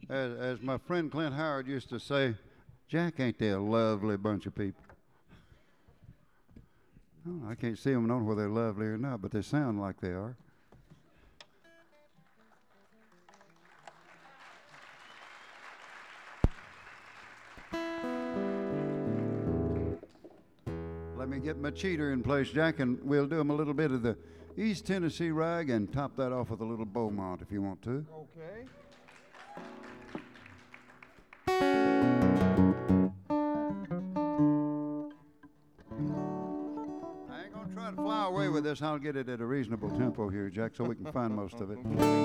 As my friend Clint Howard used to say, Jack, ain't they a lovely bunch of people? Oh, I can't see them, I don't know whether they're lovely or not, but they sound like they are. Let me get my cheater in place, Jack, and we'll do him a little bit of the East Tennessee rag and top that off with a little Beaumont if you want to. Okay. I ain't gonna try to fly away with this. I'll get it at a reasonable tempo here, Jack, so we can find most of it.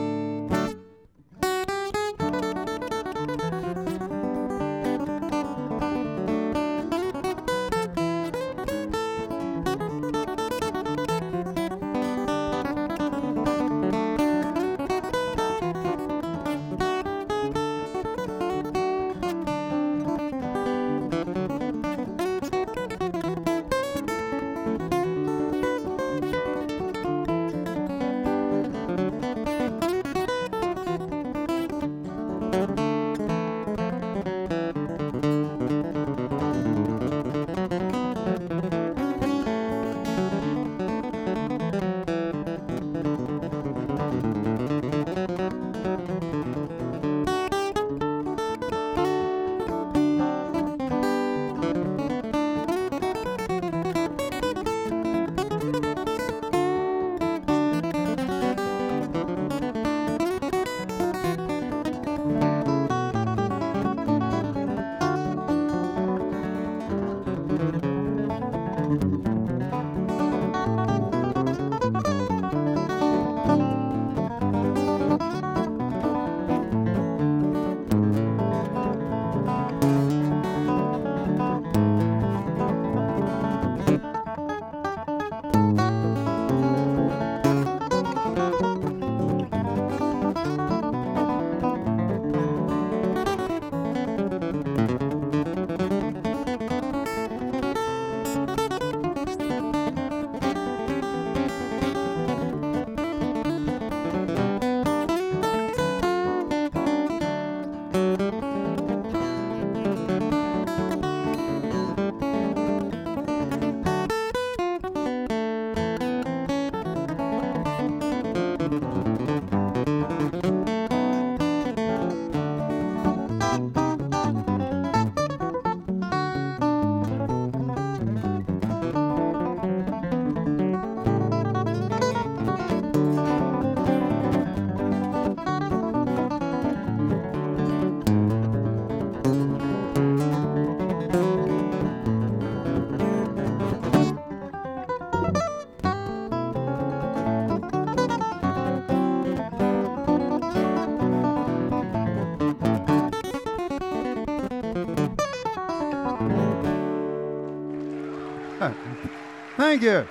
Thank you.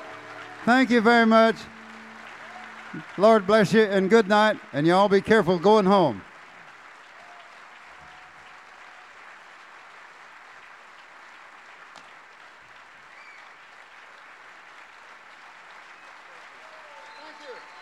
Thank you very much. Lord bless you and good night. And you all be careful going home. Thank you.